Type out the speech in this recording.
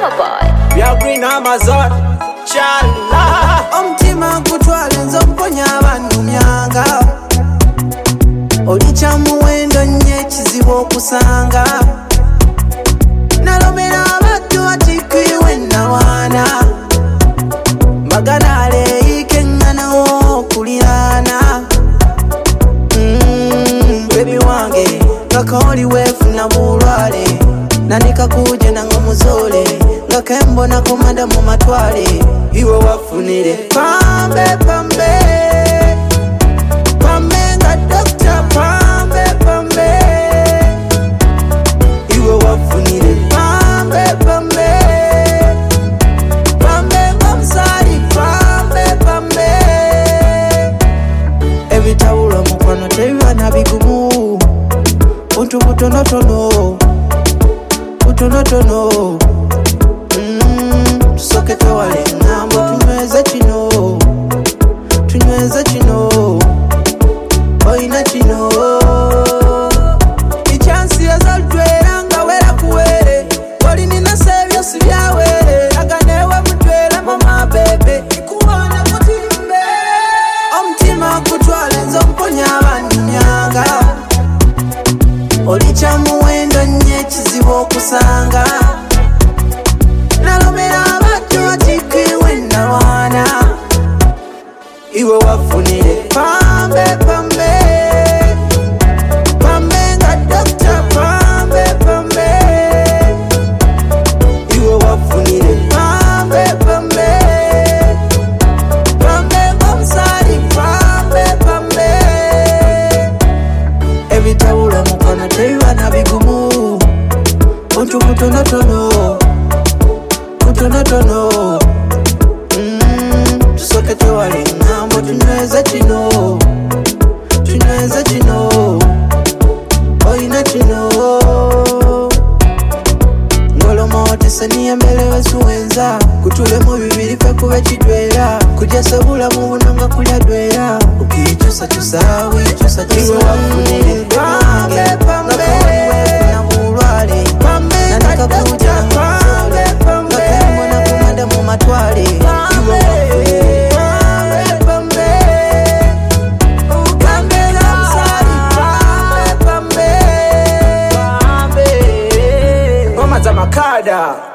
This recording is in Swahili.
Lover boy. We are green Amazon. Chala. Omtima kutwale nzomponya abantu myanga. Olicha muwendo nye kizibu okusanga. Nalomera abantu atikwiwe nawana. Maganale ikengana okulirana. Baby wange kakoli wefuna bulwale. Nanika kuje nango muzole. Ngakembo na komanda mu matwale. Iwe wafunire pambe pambe. Pambe nga doctor pambe pambe. Iwe wafunire pambe pambe. Pambe nga msali pambe pambe. Ebitawulo mukwano tebiba na bigumu. Buntu butonotono. Butonotono. Tusoke twale ngambo tunyweze kino. Tunyweze kino. Oina kino. Ichansi yazalutwera nga wera kuwere. Wali nina sebyo sibyawere. Aganewe mutwera mama bebe. Ikuwana kutimbe. Omtima kutwale nzomponya abantu myanga. Olicha muwendo nye kizibu okusanga. Nalomera abantu atikwiwe nawana. Iwe wafunire pambe pambe. Pambe nga doctor pambe pambe. Iwe wafunire pambe pambe. Pambe nga msali pambe pambe. Ebitawulo mukwano tebiba na bigumu. Buntu butonotono. Butonotono. Tusoke twale ngambo tunyweze kino. Tunyweze kino. Oina kino. Ngolomote seniye mbele wesuwenza. Kutule mu bibiri fe kube kidwera. Kujya sebula mu bunanga kulya dwera. Ukichusa chusa wichusa chusa. Iwe wafunire pambe pambe. Na bulwale. Pambe nanika kuja pambe pambe. Ngakembo na kumanda mu matwale. Iwe wafunire pambe pambe. Pambe na msali pambe pambe. Mama za makada.